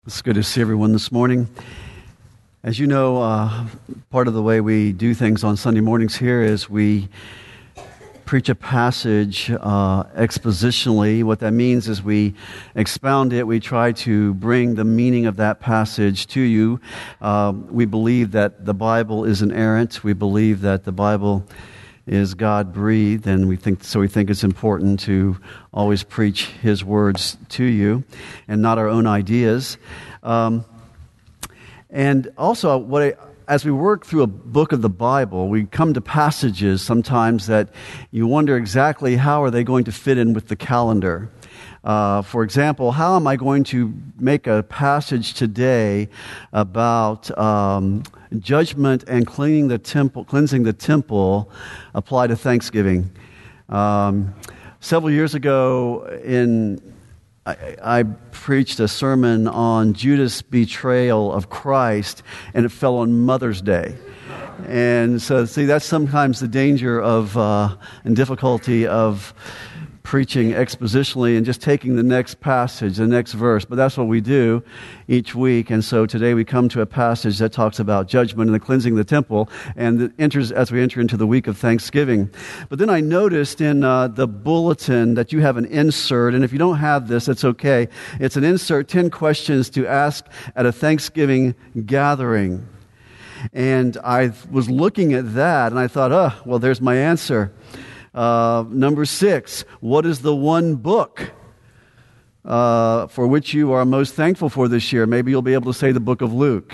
It's good to see everyone this morning. As you know, part of the way we do things on Sunday mornings here is we preach a passage expositionally. What that means is we expound it. We try to bring the meaning of that passage to you. We believe that the Bible is inerrant. We believe that the Bible is God-breathed, and we think it's important to always preach His words to you and not our own ideas. And also, as we work through a book of the Bible, we come to passages sometimes that you wonder exactly how are they going to fit in with the calendar. For example, how am I going to make a passage today about judgment and cleansing the temple apply to Thanksgiving? Several years ago, I preached a sermon on Judas' betrayal of Christ, and it fell on Mother's Day. And so, see, that's sometimes the danger of and difficulty of preaching expositionally and just taking the next passage, the next verse. But that's what we do each week. And so today we come to a passage that talks about judgment and the cleansing of the temple, and it enters as we enter into the week of Thanksgiving. But then I noticed in the bulletin that you have an insert, and if you don't have this, it's okay. It's an insert, 10 questions to ask at a Thanksgiving gathering. And I was looking at that, and I thought, well, there's my answer. Number 6, what is the one book for which you are most thankful for this year? Maybe you'll be able to say the book of Luke.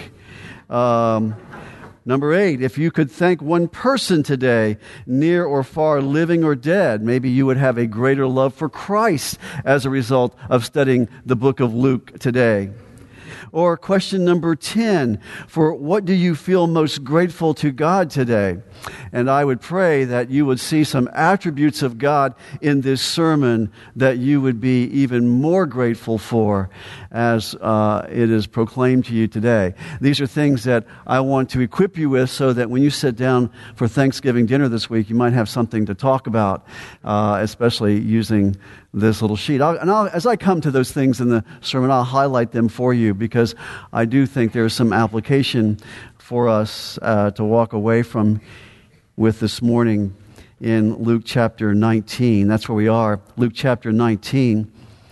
Number 8, if you could thank one person today, near or far, living or dead, maybe you would have a greater love for Christ as a result of studying the book of Luke today. Or question number 10, for what do you feel most grateful to God today? And I would pray that you would see some attributes of God in this sermon that you would be even more grateful for as it is proclaimed to you today. These are things that I want to equip you with so that when you sit down for Thanksgiving dinner this week, you might have something to talk about, especially using this little sheet. As I come to those things in the sermon, I'll highlight them for you because I do think there's some application for us to walk away from with this morning in Luke chapter 19. That's where we are, Luke chapter 19.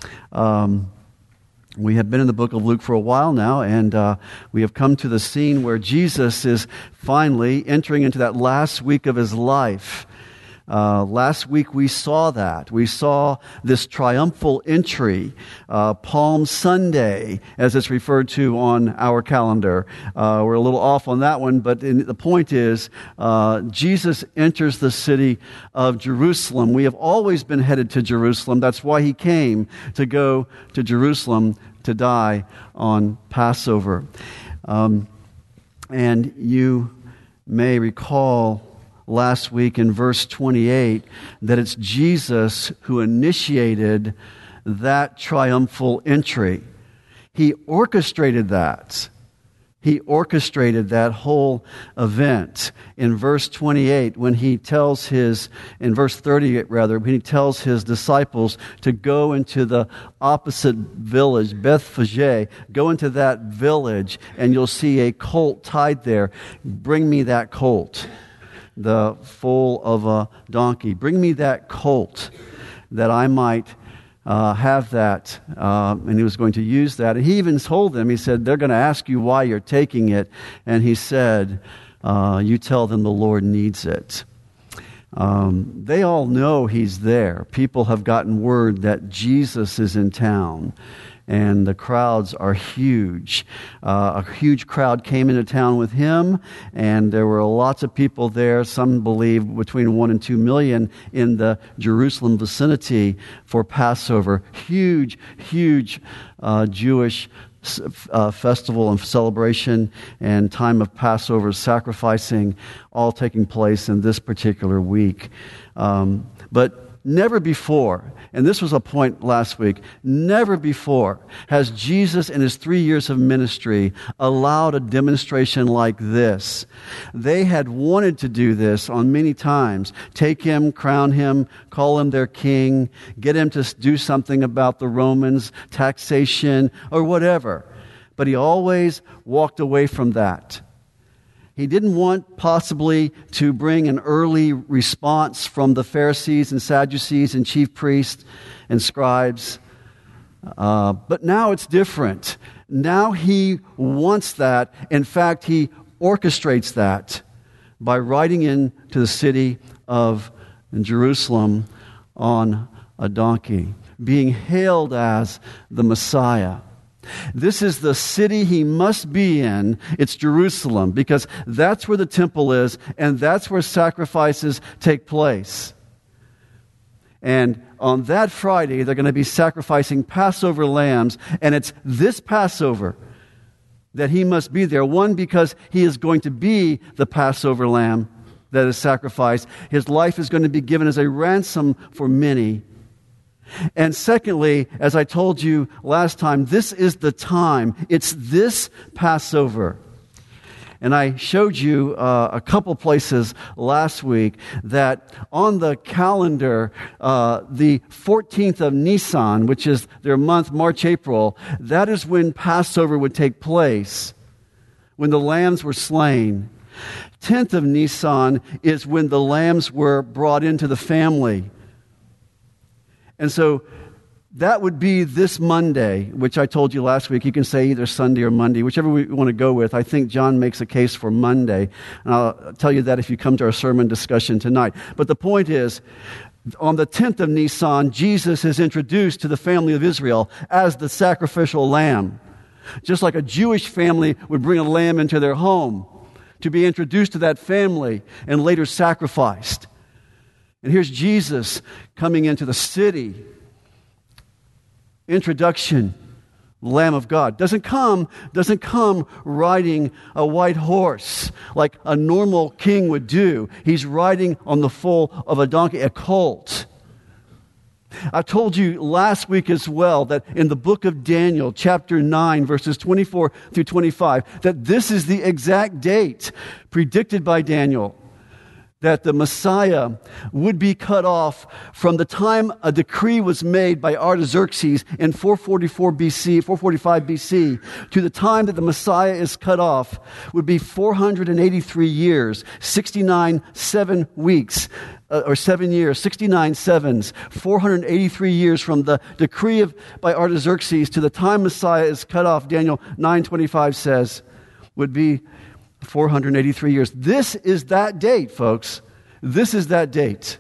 We have been in the book of Luke for a while now, and we have come to the scene where Jesus is finally entering into that last week of His life. Last week we saw that. We saw this triumphal entry, Palm Sunday, as it's referred to on our calendar. We're a little off on that one, but the point is, Jesus enters the city of Jerusalem. We have always been headed to Jerusalem. That's why He came, to go to Jerusalem to die on Passover. And you may recall last week in verse 28 that it's Jesus who initiated that triumphal entry. He orchestrated that. He orchestrated that whole event. In verse 28, in verse 30 rather, when He tells His disciples to go into the opposite village, Bethphage, go into that village and you'll see a colt tied there. Bring me that colt. The foal of a donkey. Bring me that colt that I might have that. And He was going to use that. And He even told them, He said, they're going to ask you why you're taking it. And He said, you tell them the Lord needs it. They all know He's there. People have gotten word that Jesus is in town. And the crowds are huge. A huge crowd came into town with Him, and there were lots of people there. Some believe between 1 and 2 million in the Jerusalem vicinity for Passover. Huge Jewish festival and celebration and time of Passover sacrificing, all taking place in this particular week. But never before, and this was a point last week, never before has Jesus in His 3 years of ministry allowed a demonstration like this. They had wanted to do this on many times. Take Him, crown Him, call Him their king, get Him to do something about the Romans, taxation, or whatever. But he always walked away from that. He didn't want possibly to bring an early response from the Pharisees and Sadducees and chief priests and scribes. But now it's different. Now he wants that. In fact, he orchestrates that by riding into the city of Jerusalem on a donkey, being hailed as the Messiah. This is the city he must be in. It's Jerusalem, because that's where the temple is, and that's where sacrifices take place. And on that Friday, they're going to be sacrificing Passover lambs, and it's this Passover that he must be there. One, because he is going to be the Passover lamb that is sacrificed. His life is going to be given as a ransom for many. And secondly, as I told you last time, this is the time. It's this Passover. And I showed you a couple places last week that on the calendar, the 14th of Nisan, which is their month, March, April, that is when Passover would take place, when the lambs were slain. 10th of Nisan is when the lambs were brought into the family. And so that would be this Monday, which I told you last week. You can say either Sunday or Monday, whichever we want to go with. I think John makes a case for Monday. And I'll tell you that if you come to our sermon discussion tonight. But the point is, on the 10th of Nisan, Jesus is introduced to the family of Israel as the sacrificial lamb. Just like a Jewish family would bring a lamb into their home to be introduced to that family and later sacrificed. And here's Jesus coming into the city. Introduction, Lamb of God. Doesn't come riding a white horse like a normal king would do. He's riding on the foal of a donkey, a colt. I told you last week as well that in the book of Daniel, chapter 9, verses 24 through 25, that this is the exact date predicted by Daniel, that the Messiah would be cut off from the time a decree was made by Artaxerxes in 445 BC, to the time that the Messiah is cut off would be 483 years, 7 weeks, or 7 years, 69 sevens, 483 years from the decree by Artaxerxes to the time Messiah is cut off, Daniel 9:25 says, would be 483 years. This is that date, folks. This is that date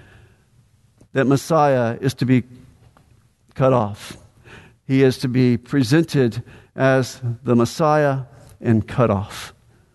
that Messiah is to be cut off. He is to be presented as the Messiah and cut off.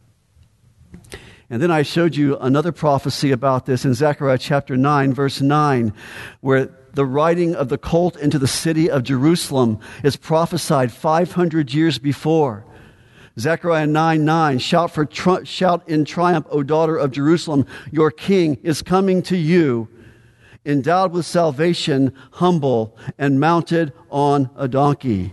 And then I showed you another prophecy about this in Zechariah chapter 9, verse 9, where the riding of the colt into the city of Jerusalem is prophesied 500 years before. Zechariah 9:9, shout in triumph, O daughter of Jerusalem, your king is coming to you, endowed with salvation, humble, and mounted on a donkey.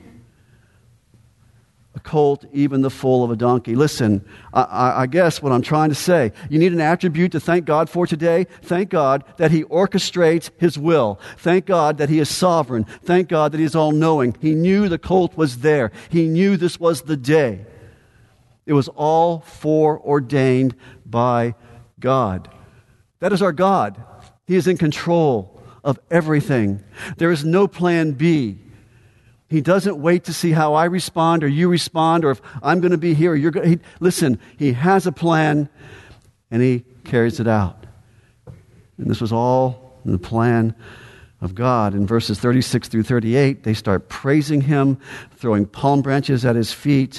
A colt, even the foal of a donkey. Listen, I guess what I'm trying to say, you need an attribute to thank God for today. Thank God that He orchestrates His will. Thank God that He is sovereign. Thank God that He is all-knowing. He knew the colt was there. He knew this was the day. It was all foreordained by God. That is our God. He is in control of everything. There is no plan B. He doesn't wait to see how I respond or you respond, or if I'm going to be here or you're going to... Listen, He has a plan and He carries it out. And this was all in the plan of God. In verses 36 through 38, they start praising Him, throwing palm branches at His feet.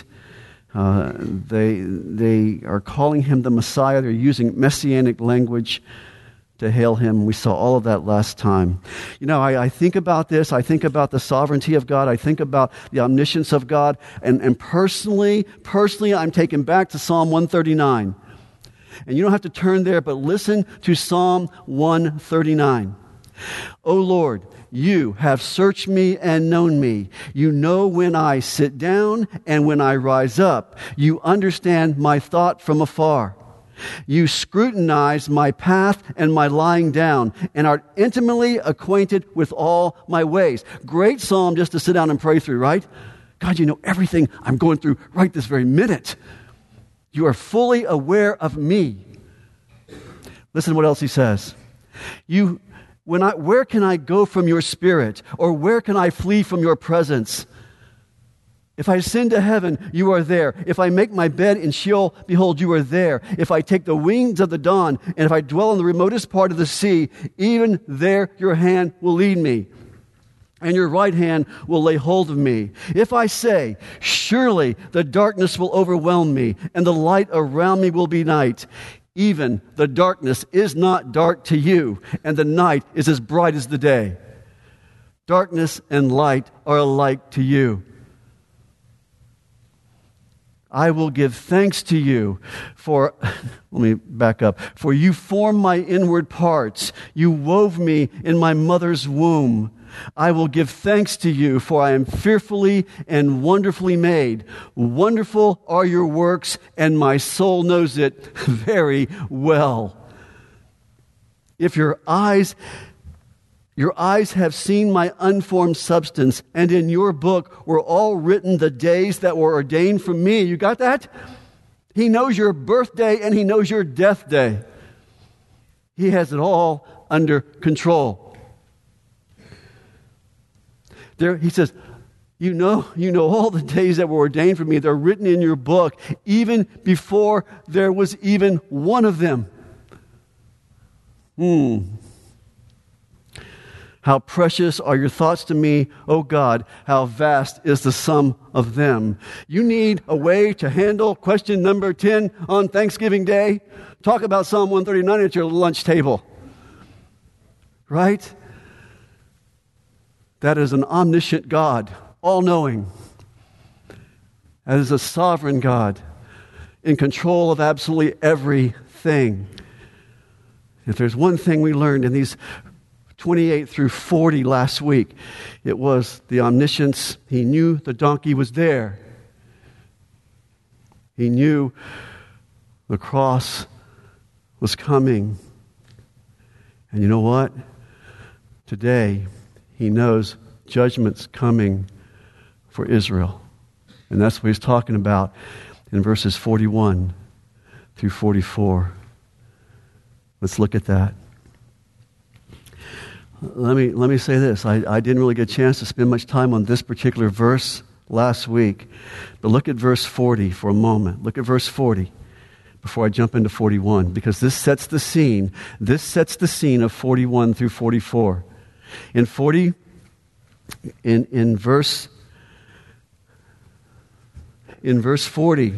They are calling Him the Messiah. They're using messianic language to hail Him. We saw all of that last time. You know, I think about this. I think about the sovereignty of God. I think about the omniscience of God. And personally, I'm taken back to Psalm 139. And you don't have to turn there, but listen to Psalm 139. O Lord, You have searched me and known me. You know when I sit down and when I rise up. You understand my thought from afar. You scrutinize my path and my lying down and are intimately acquainted with all my ways. Great psalm just to sit down and pray through, right? God, you know everything I'm going through right this very minute. You are fully aware of me. Listen to what else he says. Where can I go from your spirit? Or where can I flee from your presence? If I ascend to heaven, you are there. If I make my bed in Sheol, behold, you are there. If I take the wings of the dawn, and if I dwell in the remotest part of the sea, even there your hand will lead me, and your right hand will lay hold of me. If I say, surely the darkness will overwhelm me, and the light around me will be night, even the darkness is not dark to you, and the night is as bright as the day. Darkness and light are alike to you. I will give thanks to you for, let me back up, for you formed my inward parts. You wove me in my mother's womb. I will give thanks to you, for I am fearfully and wonderfully made. Wonderful are your works, and my soul knows it very well. If your eyes have seen my unformed substance, and in your book were all written the days that were ordained for me. You got that? He knows your birthday and he knows your death day. He has it all under control. There, he says, you know all the days that were ordained for me. They're written in your book, even before there was even one of them. How precious are your thoughts to me, O God. How vast is the sum of them. You need a way to handle question number 10 on Thanksgiving Day? Talk about Psalm 139 at your lunch table. Right? That is an omniscient God, all-knowing. That is a sovereign God in control of absolutely everything. If there's one thing we learned in these 28 through 40 last week, it was the omniscience. He knew the donkey was there. He knew the cross was coming. And you know what? Today, he knows judgment's coming for Israel. And that's what he's talking about in verses 41 through 44. Let's look at that. Let me say this. I didn't really get a chance to spend much time on this particular verse last week. But look at verse 40 for a moment. Look at verse 40 before I jump into 41, because this sets the scene. This sets the scene of 41 through 44. In verse 40,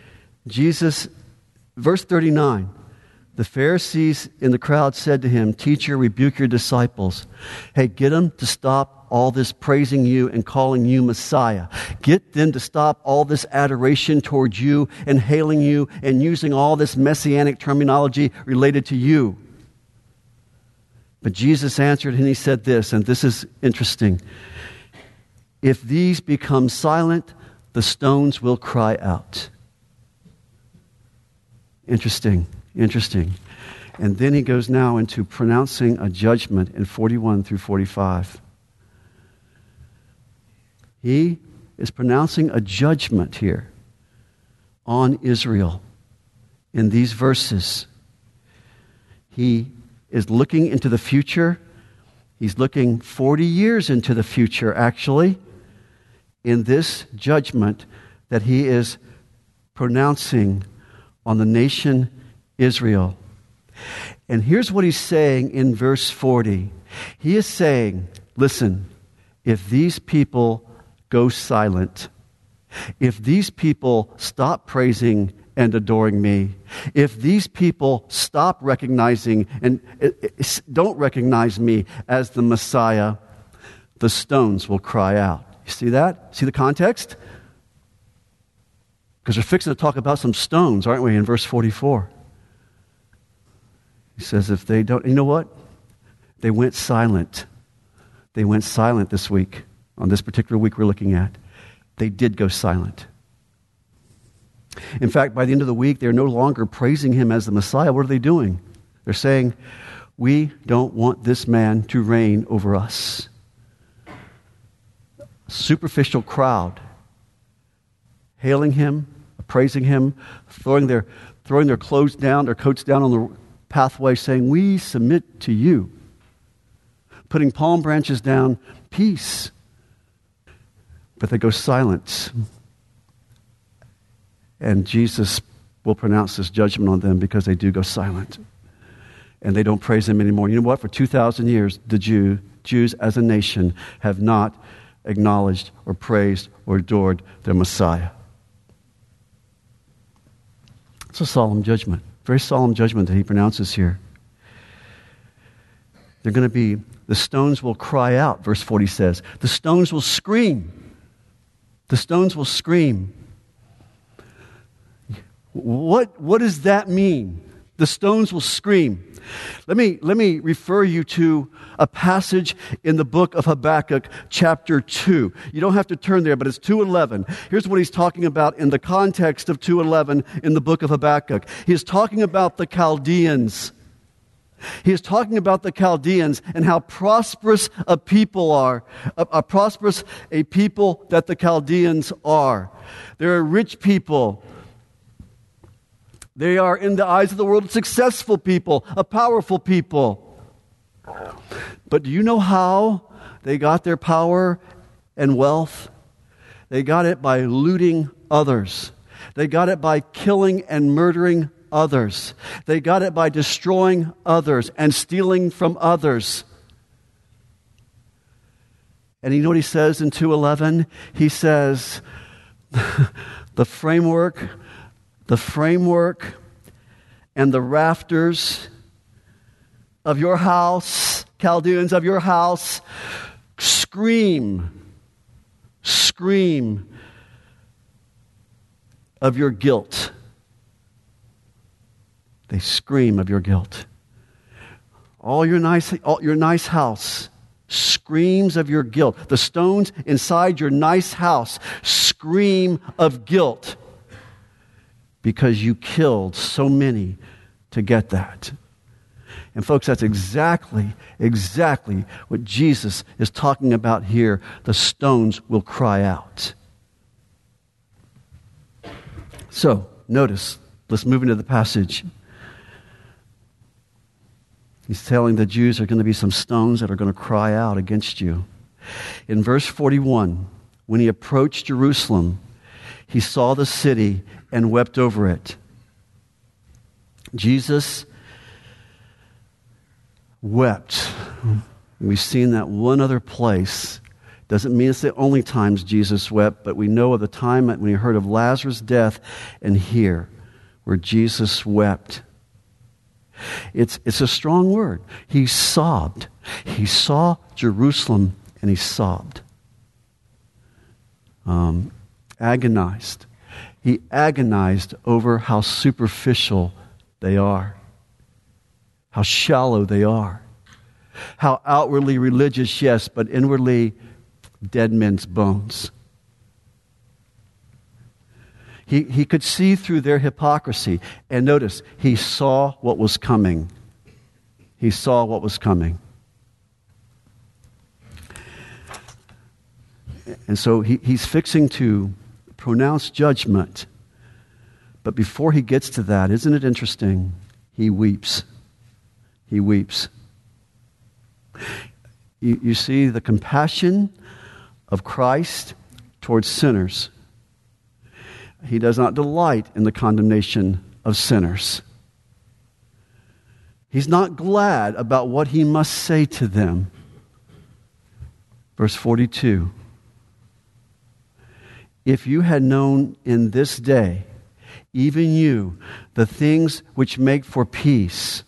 verse 39, the Pharisees in the crowd said to him, "Teacher, rebuke your disciples." Hey, get them to stop all this praising you and calling you Messiah. Get them to stop all this adoration towards you and hailing you and using all this messianic terminology related to you. But Jesus answered and he said this, and this is interesting. If these become silent, the stones will cry out. Interesting. And then he goes now into pronouncing a judgment in 41 through 45. He is pronouncing a judgment here on Israel in these verses. He is looking into the future. He's looking 40 years into the future, actually, in this judgment that he is pronouncing on the nation Israel. And here's what he's saying in verse 40. He is saying, listen, if these people go silent, if these people stop praising and adoring me, if these people stop recognizing and don't recognize me as the Messiah, the stones will cry out. You see that? See the context? Because we're fixing to talk about some stones, aren't we, in verse 44? He says if they don't, you know what? They went silent. They went silent this week, on this particular week we're looking at. They did go silent. In fact, by the end of the week, they're no longer praising him as the Messiah. What are they doing? They're saying, we don't want this man to reign over us. Superficial crowd hailing him, praising him, throwing their clothes down, their coats down on the pathway, saying, "We submit to you." Putting palm branches down, peace. But they go silent. And Jesus will pronounce this judgment on them because they do go silent. And they don't praise him anymore. You know what? For 2,000 years, the Jews as a nation have not acknowledged or praised or adored their Messiah. It's a solemn judgment, very solemn judgment that he pronounces here. They're going to be, the stones will cry out, verse 40 says. The stones will scream. The stones will scream. What does that mean? The stones will scream. Let me refer you to a passage in the book of Habakkuk, chapter 2. You don't have to turn there, but it's 2:11. Here's what he's talking about in the context of 2:11 in the book of Habakkuk. He's talking about the Chaldeans. He is talking about the Chaldeans and how prosperous a people are, prosperous a people that the Chaldeans are. They're a rich people. They are, in the eyes of the world, a successful people, a powerful people. But do you know how they got their power and wealth? They got it by looting others. They got it by killing and murdering others. They got it by destroying others and stealing from others. And you know what he says in 2:11? He says, the framework and the rafters of your house, Chaldeans of your house, scream of your guilt. They scream of your guilt. All your nice house screams of your guilt. The stones inside your nice house scream of guilt because you killed so many to get that. And folks, that's exactly what Jesus is talking about here. The stones will cry out. So, notice, let's move into the passage. He's telling the Jews there are going to be some stones that are going to cry out against you. In verse 41, when he approached Jerusalem, he saw the city and wept over it. Jesus wept. We've seen that one other place. Doesn't mean it's the only times Jesus wept, but we know of the time when he heard of Lazarus' death and here, where Jesus wept. It's a strong word. He sobbed. He saw Jerusalem and he sobbed. Agonized. He agonized over how superficial they are, how shallow they are, how outwardly religious, yes, but inwardly dead men's bones. He could see through their hypocrisy. And notice, he saw what was coming. He saw what was coming. And so he's fixing to pronounce judgment. But before he gets to that, isn't it interesting? He weeps. He weeps. You see the compassion of Christ towards sinners. He does not delight in the condemnation of sinners. He's not glad about what he must say to them. Verse 42. If you had known in this day, even you, the things which make for peace.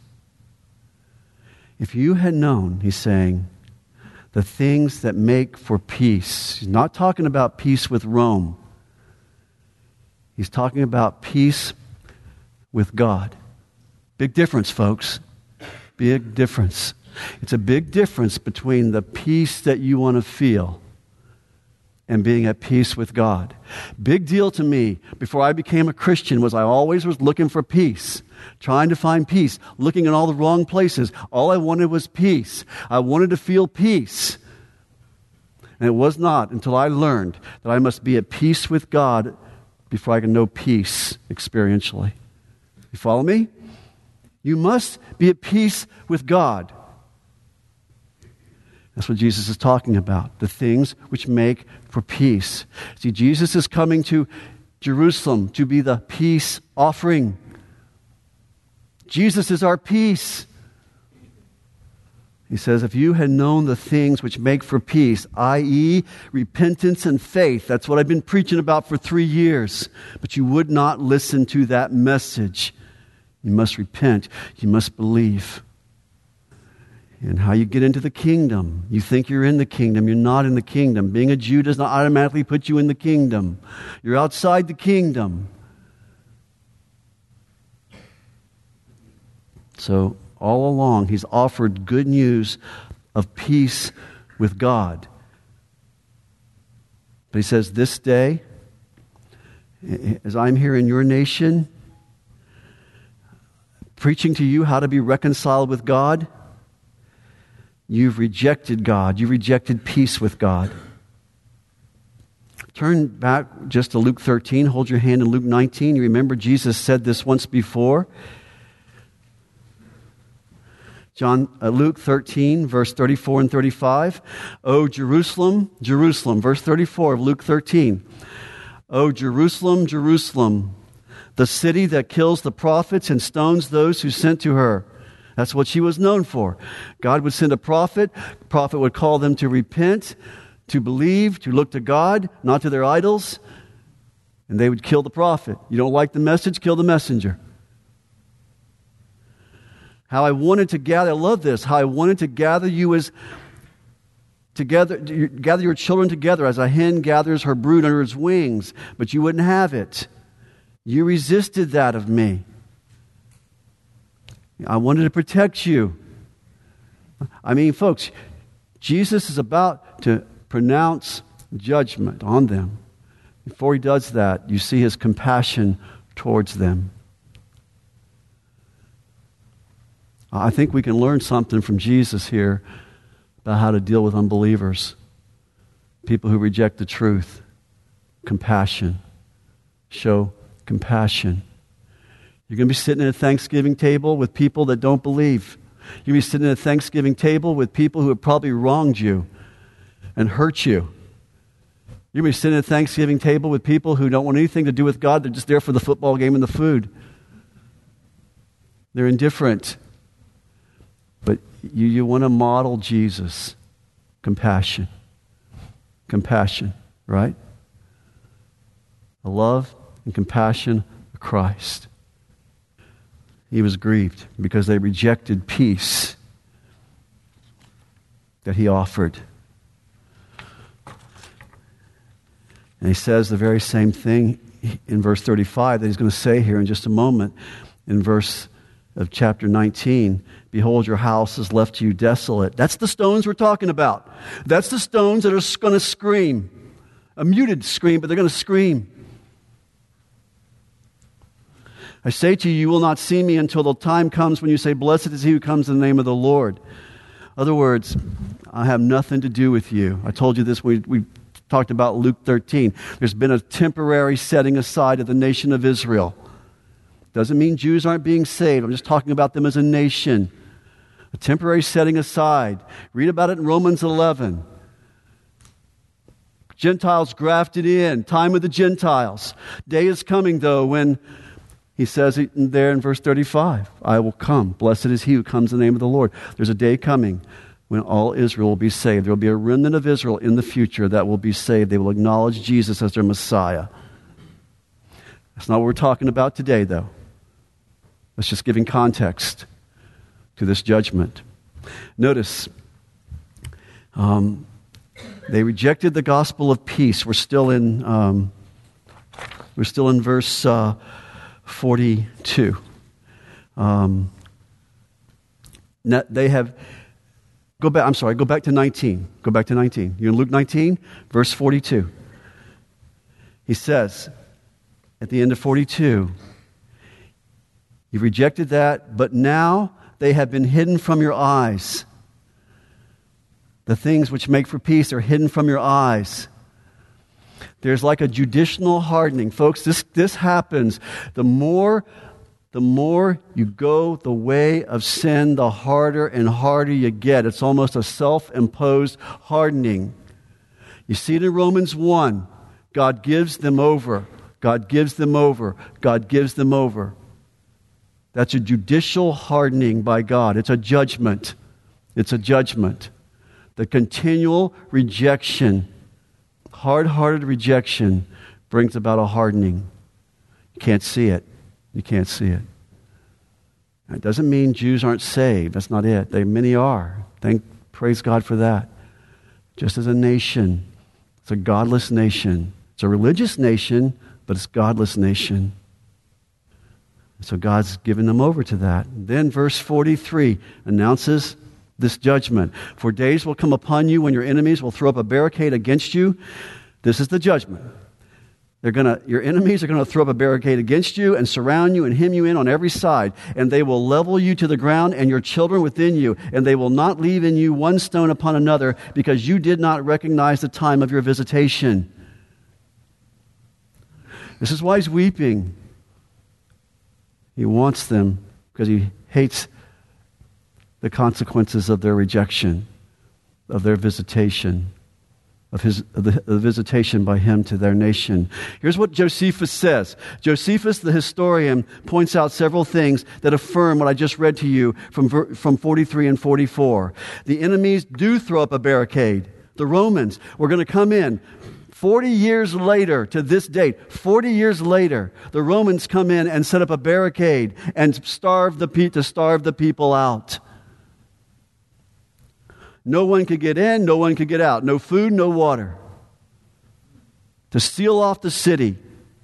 If you had known, he's saying, the things that make for peace. He's not talking about peace with Rome. He's talking about peace with God. Big difference, folks. Big difference. It's a big difference between the peace that you want to feel and being at peace with God. Big deal to me before I became a Christian was I always was looking for peace, trying to find peace, looking in all the wrong places. All I wanted was peace. I wanted to feel peace. And it was not until I learned that I must be at peace with God before I can know peace experientially. You follow me? You must be at peace with God. That's what Jesus is talking about, the things which make for peace. See, Jesus is coming to Jerusalem to be the peace offering. Jesus is our peace. He says, if you had known the things which make for peace, i.e., repentance and faith, that's what I've been preaching about for 3 years, but you would not listen to that message. You must repent. You must believe. And how you get into the kingdom. You think you're in the kingdom. You're not in the kingdom. Being a Jew does not automatically put you in the kingdom. You're outside the kingdom. So, all along, he's offered good news of peace with God. But he says, this day, as I'm here in your nation, preaching to you how to be reconciled with God, you've rejected God. You rejected peace with God. Turn back just to Luke 13. Hold your hand in Luke 19. You remember Jesus said this once before. Luke 13, verse 34 and 35. O Jerusalem, Jerusalem. Verse 34 of Luke 13. O Jerusalem, Jerusalem, the city that kills the prophets and stones those who sent to her. That's what she was known for. God would send a prophet. The prophet would call them to repent, to believe, to look to God, not to their idols. And they would kill the prophet. You don't like the message? Kill the messenger. How I wanted to gather, I love this, how I wanted to gather you gather your children together as a hen gathers her brood under its wings, but you wouldn't have it. You resisted that of me. I wanted to protect you. I mean, folks, Jesus is about to pronounce judgment on them. Before he does that, you see his compassion towards them. I think we can learn something from Jesus here about how to deal with unbelievers, people who reject the truth. Compassion. Show compassion. You're going to be sitting at a Thanksgiving table with people that don't believe. You're going to be sitting at a Thanksgiving table with people who have probably wronged you and hurt you. You're going to be sitting at a Thanksgiving table with people who don't want anything to do with God. They're just there for the football game and the food. They're indifferent. But you want to model Jesus. Compassion. Compassion, right? The love and compassion of Christ. He was grieved because they rejected peace that he offered. And he says the very same thing in verse 35 that he's going to say here in just a moment in verse of chapter 19. Behold, your house is left to you desolate. That's the stones we're talking about. That's the stones that are going to scream. A muted scream, but they're going to scream. I say to you, you will not see me until the time comes when you say, blessed is he who comes in the name of the Lord. In other words, I have nothing to do with you. I told you this, we talked about Luke 13. There's been a temporary setting aside of the nation of Israel. Doesn't mean Jews aren't being saved. I'm just talking about them as a nation. A temporary setting aside. Read about it in Romans 11. Gentiles grafted in. Time of the Gentiles. Day is coming, though, when he says it there in verse 35. I will come. Blessed is he who comes in the name of the Lord. There's a day coming when all Israel will be saved. There will be a remnant of Israel in the future that will be saved. They will acknowledge Jesus as their Messiah. That's not what we're talking about today, though. That's just giving context to this judgment. Notice, they rejected the gospel of peace. We're still in verse 42. They have go back to 19. Go back to 19. You're in Luke 19, verse 42. He says at the end of 42. You've rejected that, but now they have been hidden from your eyes. The things which make for peace are hidden from your eyes. There's like a judicial hardening. Folks, this happens. The more you go the way of sin, the harder and harder you get. It's almost a self-imposed hardening. You see it in Romans 1. God gives them over. God gives them over. God gives them over. That's a judicial hardening by God. It's a judgment. It's a judgment. The continual rejection, hard-hearted rejection, brings about a hardening. You can't see it. You can't see it. It doesn't mean Jews aren't saved. That's not it. Many are. Praise God for that. Just as a nation, it's a godless nation. It's a religious nation, but it's a godless nation. So God's given them over to that. Then verse 43 announces this judgment. For days will come upon you when your enemies will throw up a barricade against you. This is the judgment. Your enemies are going to throw up a barricade against you and surround you and hem you in on every side. And they will level you to the ground and your children within you. And they will not leave in you one stone upon another, because you did not recognize the time of your visitation. This is why he's weeping. He wants them because he hates the consequences of their rejection, of their visitation, of the visitation by him to their nation. Here's what Josephus says. Josephus, the historian, points out several things that affirm what I just read to you from 43 and 44. The enemies do throw up a barricade. The Romans were going to come in. 40 years later, to this date, 40 years later, the Romans come in and set up a barricade and starve the people out. No one could get in, no one could get out. No food, no water. To seal off the city.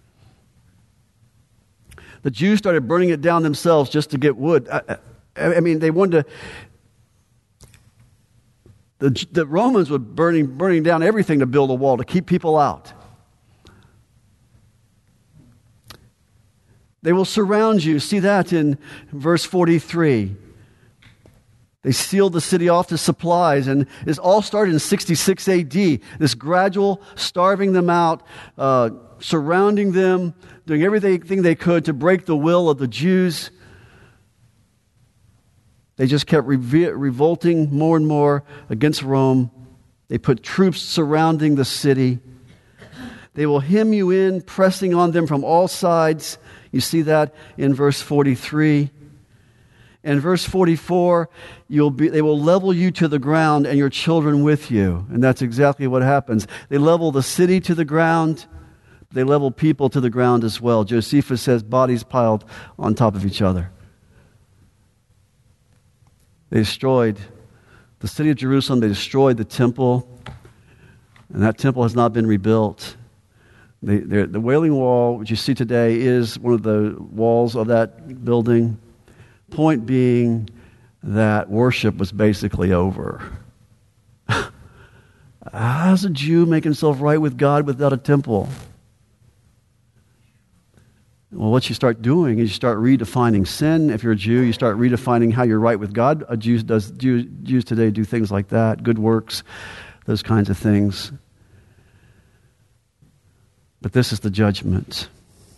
The Jews started burning it down themselves just to get wood. I mean, they wanted to... The Romans were burning down everything to build a wall, to keep people out. They will surround you. See that in verse 43. They sealed the city off to supplies, and this all started in 66 A.D. This gradual starving them out, surrounding them, doing everything they could to break the will of the Jews. They just kept revolting more and more against Rome. They put troops surrounding the city. They will hem you in, pressing on them from all sides. You see that in verse 43. In verse 44, they will level you to the ground and your children with you. And that's exactly what happens. They level the city to the ground. They level people to the ground as well. Josephus says bodies piled on top of each other. They destroyed the city of Jerusalem. They destroyed the temple. And that temple has not been rebuilt. The Wailing Wall, which you see today, is one of the walls of that building. Point being that worship was basically over. How does a Jew make himself right with God without a temple? Well, what you start doing is you start redefining sin. If you're a Jew, you start redefining how you're right with God. Jews today do things like that, good works, those kinds of things. But this is the judgment.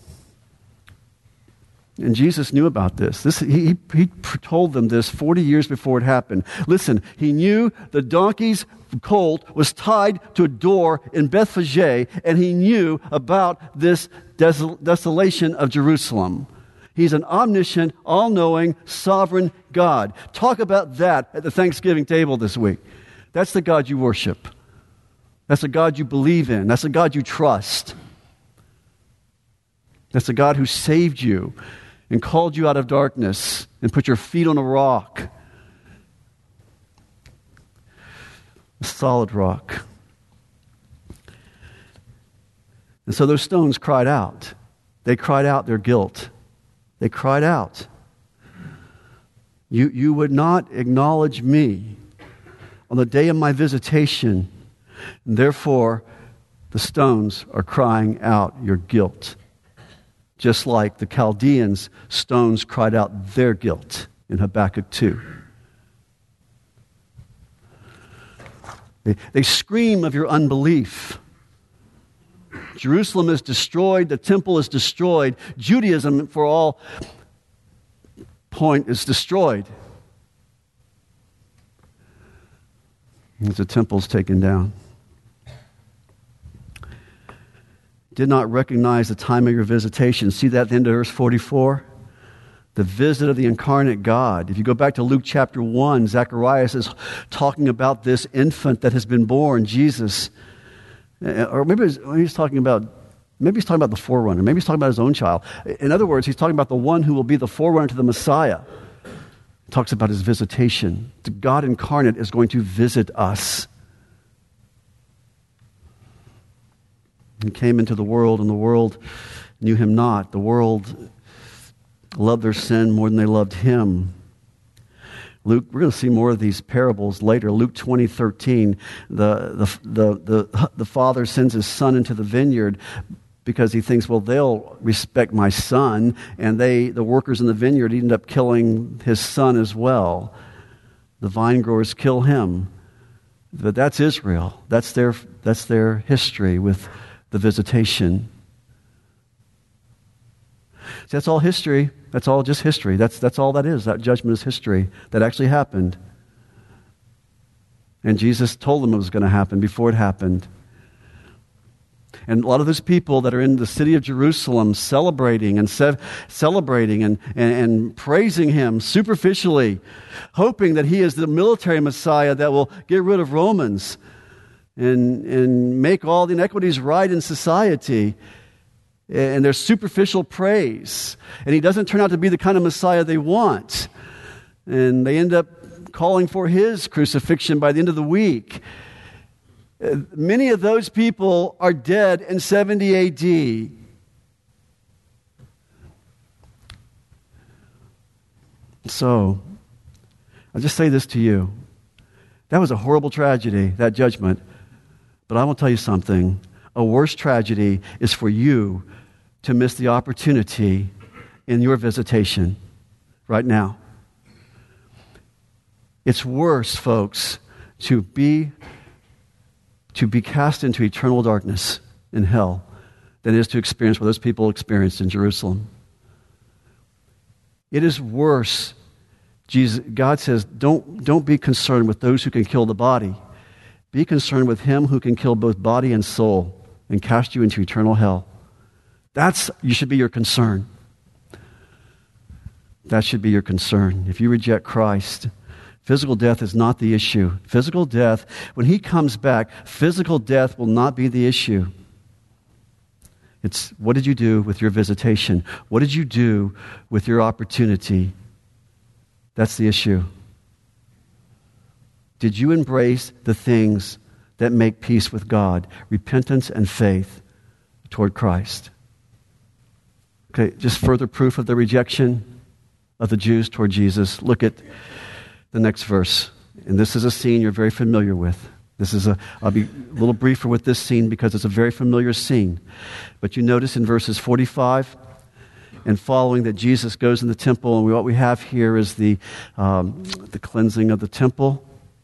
And Jesus knew about this. He told them this 40 years before it happened. Listen, he knew the donkey's colt was tied to a door in Bethphage, and he knew about this desolation of Jerusalem. He's an omniscient, all-knowing, sovereign God. Talk about that at the Thanksgiving table this week. That's the God you worship. That's the God you believe in. That's the God you trust. That's the God who saved you and called you out of darkness and put your feet on a rock. A solid rock. And so those stones cried out. They cried out their guilt. They cried out. You would not acknowledge me on the day of my visitation, and therefore the stones are crying out your guilt. Just like the Chaldeans' stones cried out their guilt in Habakkuk 2. They scream of your unbelief. Jerusalem is destroyed. The temple is destroyed. Judaism, for all point, is destroyed. As the temple's taken down. Did not recognize the time of your visitation. See that at the end of verse 44? The visit of the incarnate God. If you go back to Luke chapter 1, Zacharias is talking about this infant that has been born, Jesus. Or maybe he's talking about the forerunner. Maybe he's talking about his own child. In other words, he's talking about the one who will be the forerunner to the Messiah. He talks about his visitation. The God incarnate is going to visit us. He came into the world, and the world knew him not. The world loved their sin more than they loved him. Luke, we're going to see more of these parables later. Luke 20:13, the father sends his son into the vineyard because he thinks, well, they'll respect my son, and the workers in the vineyard end up killing his son as well. The vine growers kill him. But that's Israel. That's their history with the visitation. See, that's all history. That's all just history. That's all that is. That judgment is history. That actually happened. And Jesus told them it was going to happen before it happened. And a lot of those people that are in the city of Jerusalem celebrating and praising him superficially, hoping that he is the military Messiah that will get rid of Romans and make all the inequities right in society. And their superficial praise. And he doesn't turn out to be the kind of Messiah they want. And they end up calling for his crucifixion by the end of the week. Many of those people are dead in 70 AD. So, I'll just say this to you. That was a horrible tragedy, that judgment. But I will tell you something. A worse tragedy is for you to miss the opportunity in your visitation right now. It's worse, folks, to be cast into eternal darkness in hell than it is to experience what those people experienced in Jerusalem. It is worse. God says, don't be concerned with those who can kill the body. Be concerned with him who can kill both body and soul and cast you into eternal hell. You should be your concern. That should be your concern. If you reject Christ, physical death is not the issue. Physical death, when he comes back, physical death will not be the issue. It's what did you do with your visitation? What did you do with your opportunity? That's the issue. Did you embrace the things that make peace with God? Repentance and faith toward Christ. Okay, just further proof of the rejection of the Jews toward Jesus. Look at the next verse. And this is a scene you're very familiar with. I'll be a little briefer with this scene because it's a very familiar scene. But you notice in verses 45 and following that Jesus goes in the temple, and what we have here is the cleansing of the temple.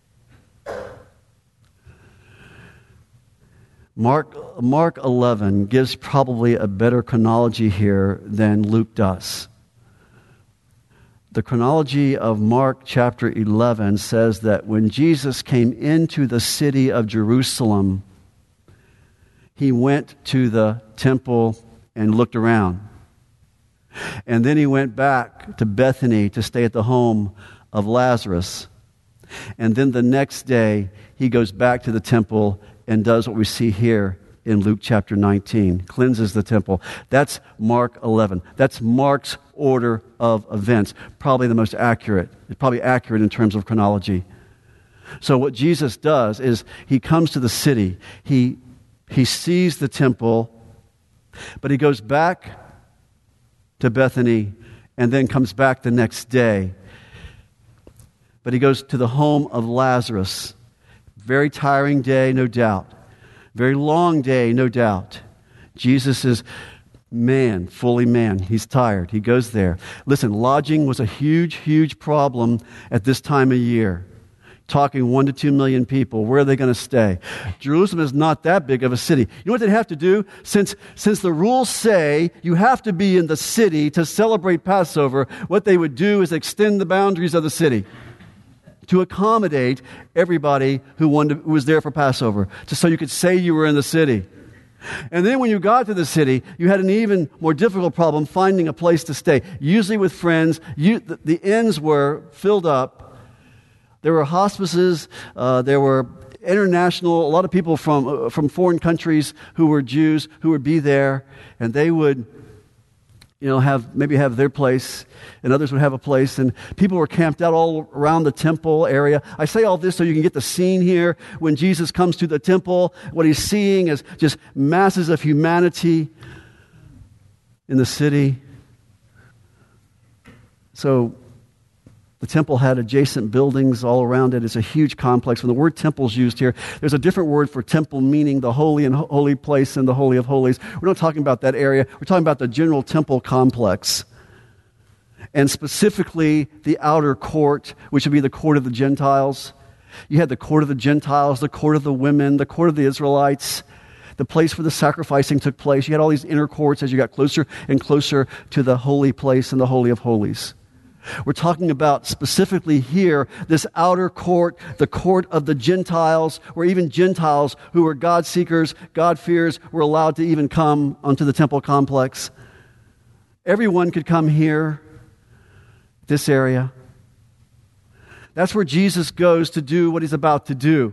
Mark 11 gives probably a better chronology here than Luke does. The chronology of Mark chapter 11 says that when Jesus came into the city of Jerusalem, he went to the temple and looked around. And then he went back to Bethany to stay at the home of Lazarus. And then the next day, he goes back to the temple and does what we see here in Luke chapter 19, cleanses the temple. That's Mark 11. That's Mark's order of events. Probably the most accurate. It's probably accurate in terms of chronology. So what Jesus does is he comes to the city. He sees the temple, but he goes back to Bethany and then comes back the next day. But he goes to the home of Lazarus. Very tiring day, no doubt. Very long day, no doubt. Jesus is man, fully man. He's tired. He goes there. Listen, lodging was a huge, huge problem at this time of year. talking 1 to 2 million people. Where are they going to stay? Jerusalem is not that big of a city. You know what they'd have to do? Since the rules say you have to be in the city to celebrate Passover, what they would do is extend the boundaries of the city to accommodate everybody who was there for Passover, just so you could say you were in the city. And then when you got to the city, you had an even more difficult problem finding a place to stay. Usually with friends, the inns were filled up. There were hospices. There were international, a lot of people from foreign countries who were Jews who would be there, and they would have their place, and others would have a place, and people were camped out all around the temple area. I say all this so you can get the scene here. When Jesus comes to the temple, what he's seeing is just masses of humanity in the city. So the temple had adjacent buildings all around it. It's a huge complex. When the word temple is used here, there's a different word for temple, meaning the holy and holy place and the holy of holies. We're not talking about that area. We're talking about the general temple complex. And specifically the outer court, which would be the court of the Gentiles. You had the court of the Gentiles, the court of the women, the court of the Israelites, the place where the sacrificing took place. You had all these inner courts as you got closer and closer to the holy place and the holy of holies. We're talking about specifically here this outer court, the court of the Gentiles, where even Gentiles who were God seekers, God fears, were allowed to even come onto the temple complex. Everyone could come here, this area. That's where Jesus goes to do what he's about to do.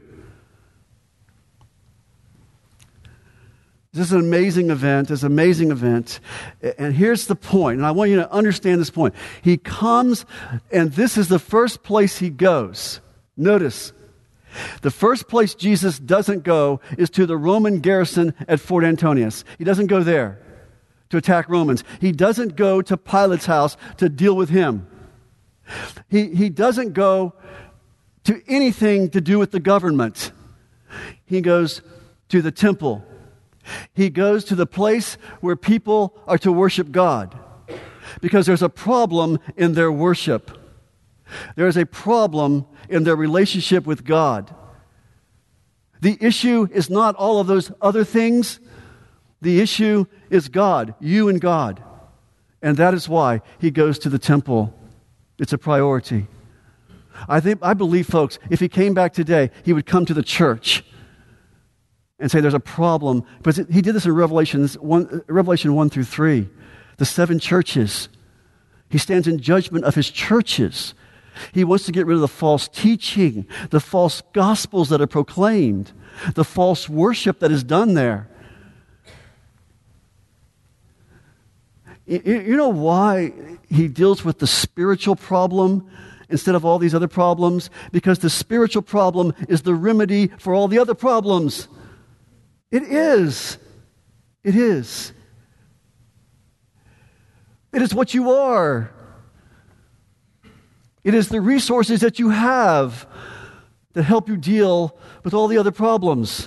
This is an amazing event. It's an amazing event. And here's the point, and I want you to understand this point. He comes, and this is the first place he goes. Notice, the first place Jesus doesn't go is to the Roman garrison at Fort Antonius. He doesn't go there to attack Romans. He doesn't go to Pilate's house to deal with him. He doesn't go to anything to do with the government. He goes to the temple. He goes to the place where people are to worship God, because there's a problem in their worship. There's a problem in their relationship with God. The issue is not all of those other things. The issue is God, you and God. And that is why he goes to the temple. It's a priority. I believe, folks, if he came back today, he would come to the church and say there's a problem. But he did this in Revelation 1 through 3. The 7 churches. He stands in judgment of his churches. He wants to get rid of the false teaching, the false gospels that are proclaimed, the false worship that is done there. You know why he deals with the spiritual problem instead of all these other problems? Because the spiritual problem is the remedy for all the other problems. It is. It is. It is what you are. It is the resources that you have that help you deal with all the other problems.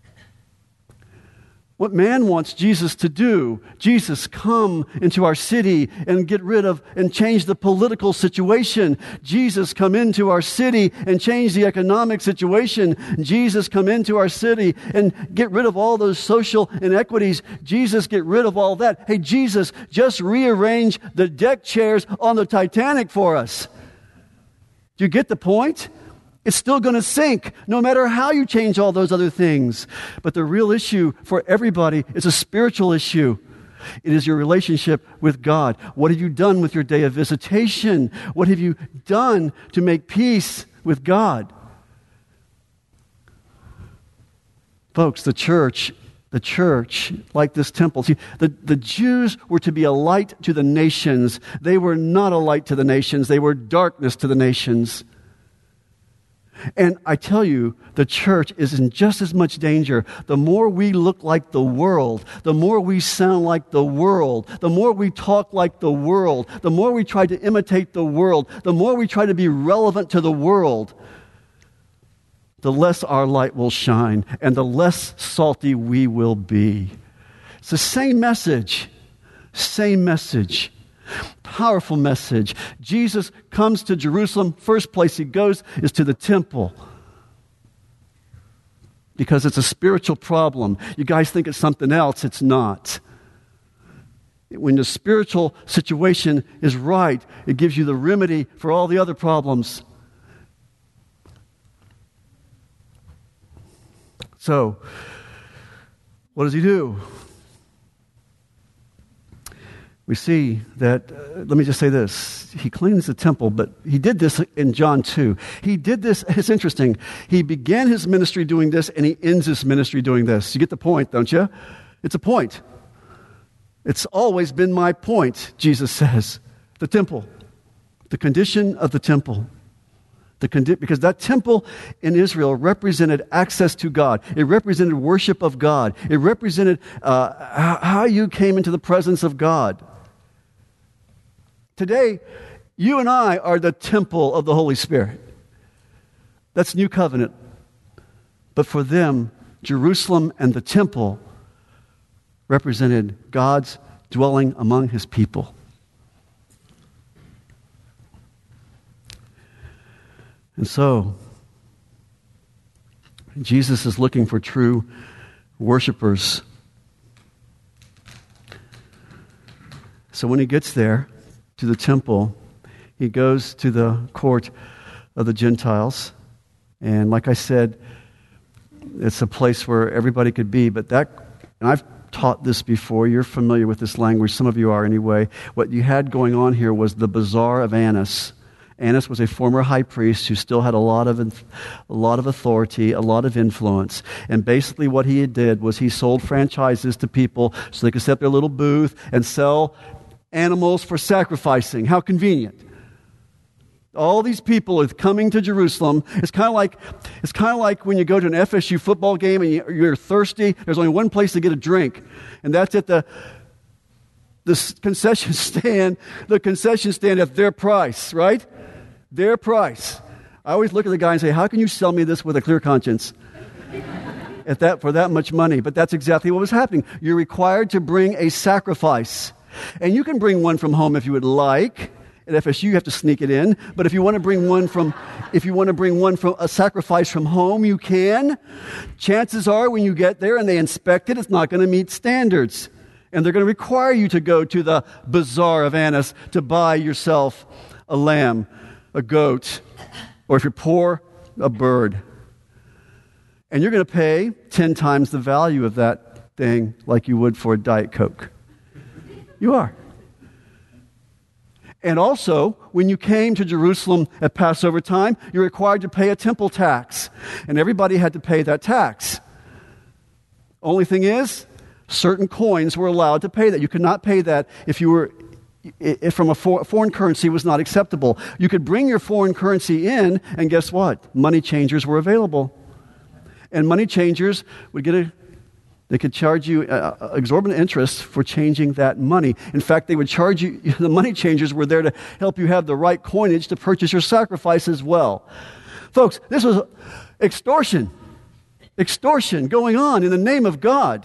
What man wants Jesus to do, Jesus, come into our city and get rid of and change the political situation. Jesus, come into our city and change the economic situation. Jesus, come into our city and get rid of all those social inequities. Jesus, get rid of all that. Hey, Jesus, just rearrange the deck chairs on the Titanic for us. Do you get the point? It's still going to sink, no matter how you change all those other things. But the real issue for everybody is a spiritual issue. It is your relationship with God. What have you done with your day of visitation? What have you done to make peace with God? Folks, the church, like this temple, see, the Jews were to be a light to the nations. They were not a light to the nations. They were darkness to the nations. And I tell you, the church is in just as much danger. The more we look like the world, the more we sound like the world, the more we talk like the world, the more we try to imitate the world, the more we try to be relevant to the world, the less our light will shine and the less salty we will be. It's the same message. Same message. powerful message. Jesus comes to Jerusalem. First place he goes is to the temple, because it's a spiritual problem. You guys think it's something else. It's not. When the spiritual situation is right, it gives you the remedy for all the other problems. So, what does he do? We see that, let me just say this. He cleans the temple, but he did this in John 2. He did this, it's interesting. He began his ministry doing this, and he ends his ministry doing this. You get the point, don't you? It's a point. It's always been my point, Jesus says. The temple. The condition of the temple. Because that temple in Israel represented access to God. It represented worship of God. It represented how you came into the presence of God. Today, you and I are the temple of the Holy Spirit. That's New Covenant. But for them, Jerusalem and the temple represented God's dwelling among his people. And so, Jesus is looking for true worshipers. So when he gets there to the temple, he goes to the court of the Gentiles. And like I said, it's a place where everybody could be. But and I've taught this before. You're familiar with this language. Some of you are anyway. What you had going on here was the Bazaar of Annas. Annas was a former high priest who still had a lot of authority, a lot of influence. And basically what he did was he sold franchises to people so they could set their little booth and sell animals for sacrificing. How convenient. All these people are coming to Jerusalem. It's kind of like when you go to an FSU football game and you're thirsty. There's only one place to get a drink, and that's at the concession stand. The concession stand at their price, right? Their price. I always look at the guy and say, "How can you sell me this with a clear conscience?" For that much money. But that's exactly what was happening. You're required to bring a sacrifice, and you can bring one from home if you would like. At FSU, you have to sneak it in. But if you want to bring one from a sacrifice from home, you can. Chances are, when you get there and they inspect it, it's not going to meet standards, and they're going to require you to go to the Bazaar of Annas to buy yourself a lamb, a goat, or if you're poor, a bird. And you're going to pay 10 times the value of that thing like you would for a Diet Coke. You are. And also, when you came to Jerusalem at Passover time, you're required to pay a temple tax. And everybody had to pay that tax. Only thing is, certain coins were allowed to pay that. You could not pay that if from a foreign currency was not acceptable. You could bring your foreign currency in, and guess what? Money changers were available. And money changers would they could charge you exorbitant interest for changing that money. In fact, they would charge you, the money changers were there to help you have the right coinage to purchase your sacrifice as well. Folks, this was extortion. Extortion going on in the name of God.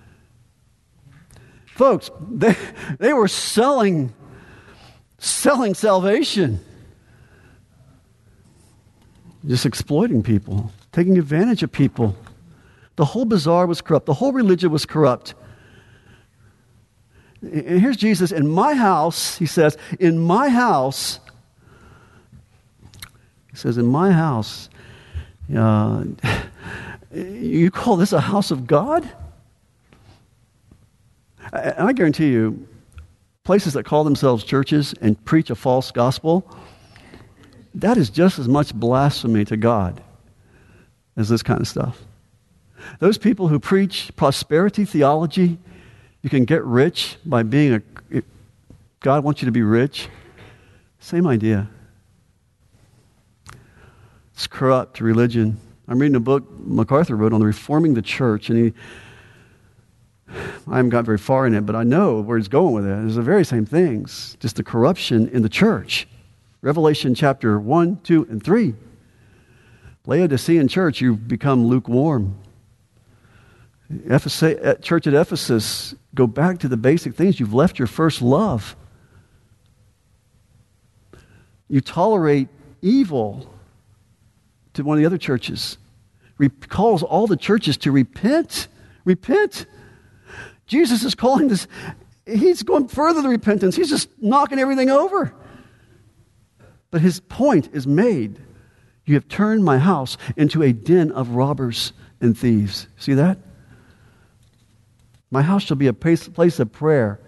Folks, they were selling salvation. Just exploiting people, taking advantage of people. The whole bazaar was corrupt. The whole religion was corrupt. And here's Jesus. In my house, he says, in my house, you call this a house of God? And I guarantee you, places that call themselves churches and preach a false gospel, that is just as much blasphemy to God as this kind of stuff. Those people who preach prosperity theology, you can get rich by God wants you to be rich. Same idea. It's corrupt religion. I'm reading a book MacArthur wrote on reforming the church, and I haven't got very far in it, but I know where he's going with it. It's the very same things, just the corruption in the church. Revelation chapter 1, 2, and 3. Laodicean church, you've become lukewarm. Church at Ephesus, go back to the basic things. You've left your first love. You tolerate evil to one of the other churches. Calls all the churches to repent. Repent. Jesus is calling this. He's going further than repentance. He's just knocking everything over. But his point is made. You have turned my house into a den of robbers and thieves. See that? My house shall be a place of prayer.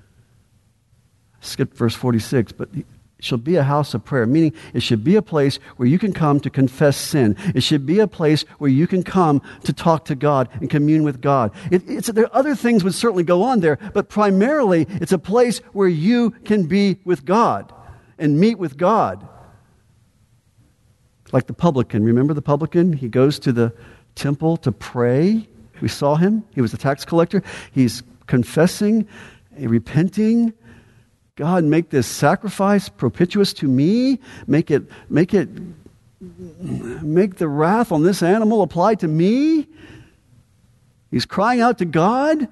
Skip verse 46, but it shall be a house of prayer, meaning it should be a place where you can come to confess sin. It should be a place where you can come to talk to God and commune with God. There are other things would certainly go on there, but primarily it's a place where you can be with God and meet with God. Like the publican. Remember the publican? He goes to the temple to pray. We saw him. He was a tax collector. He's confessing, repenting. God, make this sacrifice propitious to me. Make the wrath on this animal apply to me. He's crying out to God.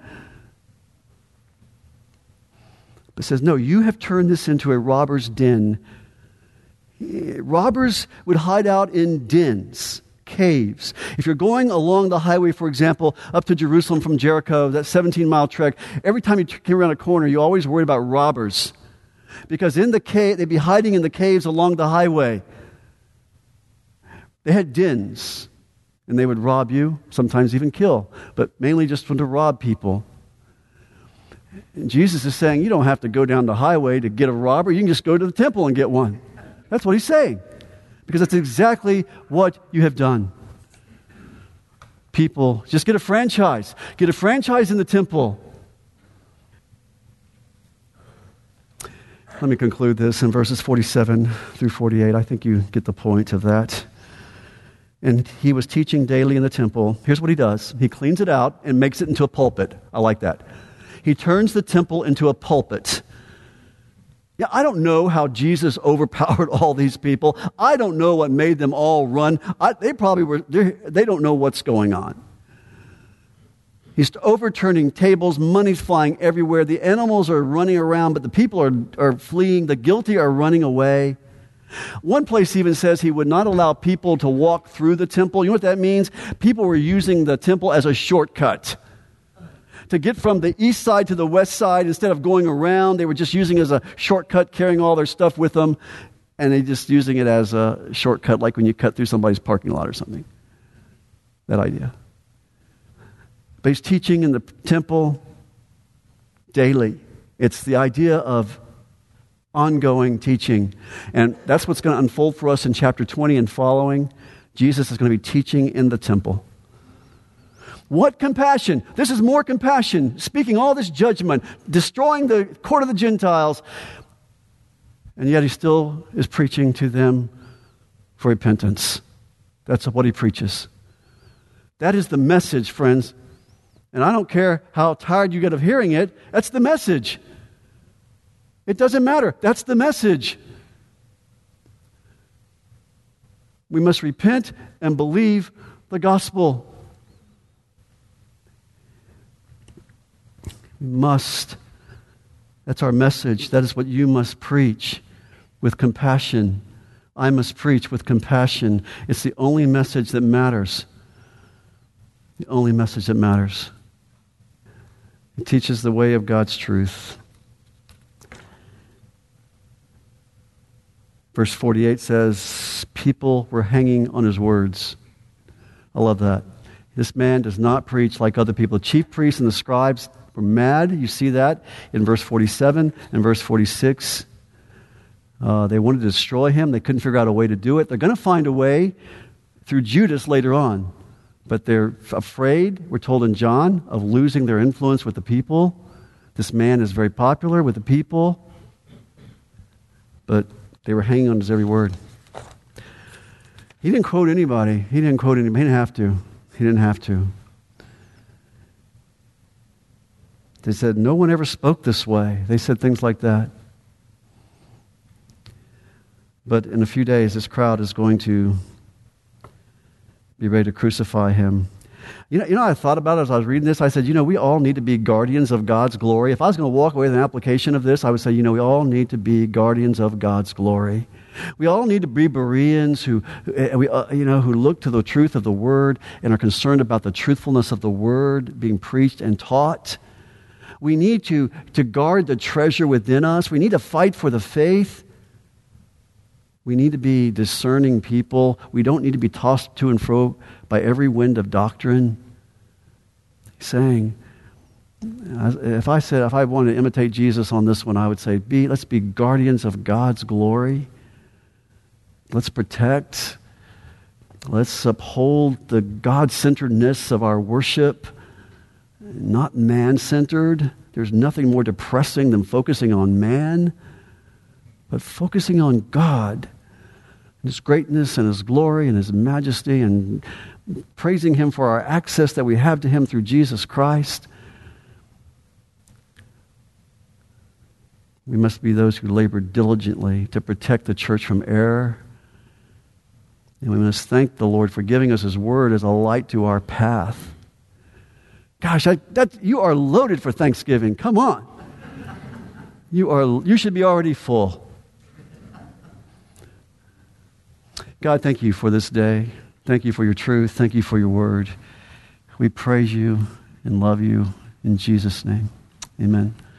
But says, no, you have turned this into a robber's den. Robbers would hide out in dens, caves. If you're going along the highway, for example, up to Jerusalem from Jericho, that 17-mile trek, every time you came around a corner, you always worried about robbers. Because in the cave, they'd be hiding in the caves along the highway. They had dens, and they would rob you, sometimes even kill, but mainly just to rob people. And Jesus is saying, you don't have to go down the highway to get a robber. You can just go to the temple and get one. That's what he's saying. Because that's exactly what you have done. People, just get a franchise. Get a franchise in the temple. Let me conclude this in verses 47 through 48. I think you get the point of that. And he was teaching daily in the temple. Here's what he does. He cleans it out and makes it into a pulpit. I like that. He turns the temple into a pulpit. Yeah, I don't know how Jesus overpowered all these people. I don't know what made them all run. They don't know what's going on. He's overturning tables, money's flying everywhere. The animals are running around, but the people are fleeing. The guilty are running away. One place even says he would not allow people to walk through the temple. You know what that means? People were using the temple as a shortcut. To get from the east side to the west side, instead of going around, they were just using it as a shortcut, carrying all their stuff with them, and they just using it as a shortcut, like when you cut through somebody's parking lot or something. That idea. But he's teaching in the temple daily. It's the idea of ongoing teaching. And that's what's going to unfold for us in chapter 20 and following. Jesus is going to be teaching in the temple. What compassion? This is more compassion, speaking all this judgment, destroying the court of the Gentiles. And yet he still is preaching to them for repentance. That's what he preaches. That is the message, friends. And I don't care how tired you get of hearing it, that's the message. It doesn't matter. That's the message. We must repent and believe the gospel. Must. That's our message. That is what you must preach with compassion. I must preach with compassion. It's the only message that matters. The only message that matters. It teaches the way of God's truth. Verse 48 says, people were hanging on his words. I love that. This man does not preach like other people. The chief priests and the scribes were mad. You see that in verse 47 and verse 46. They wanted to destroy him. They couldn't figure out a way to do it. They're going to find a way through Judas later on. But they're afraid, we're told in John, of losing their influence with the people. This man is very popular with the people. But they were hanging on his every word. He didn't quote anybody. He didn't have to. He didn't have to. They said, no one ever spoke this way. They said things like that. But in a few days, this crowd is going to be ready to crucify him. I thought about it as I was reading this. I said, we all need to be guardians of God's glory. If I was going to walk away with an application of this, I would say, we all need to be guardians of God's glory. We all need to be Bereans who look to the truth of the Word and are concerned about the truthfulness of the Word being preached and taught. We need to guard the treasure within us. We need to fight for the faith. We need to be discerning people. We don't need to be tossed to and fro by every wind of doctrine. He's saying, if I wanted to imitate Jesus on this one, I would say, let's be guardians of God's glory. Let's protect. Let's uphold the God-centeredness of our worship, not man-centered. There's nothing more depressing than focusing on man, but focusing on God, His greatness and His glory and His majesty, and praising Him for our access that we have to Him through Jesus Christ. We must be those who labor diligently to protect the church from error. And we must thank the Lord for giving us His Word as a light to our path. Gosh, you are loaded for Thanksgiving. Come on. You should be already full. God, thank you for this day. Thank you for your truth. Thank you for your word. We praise you and love you in Jesus' name. Amen.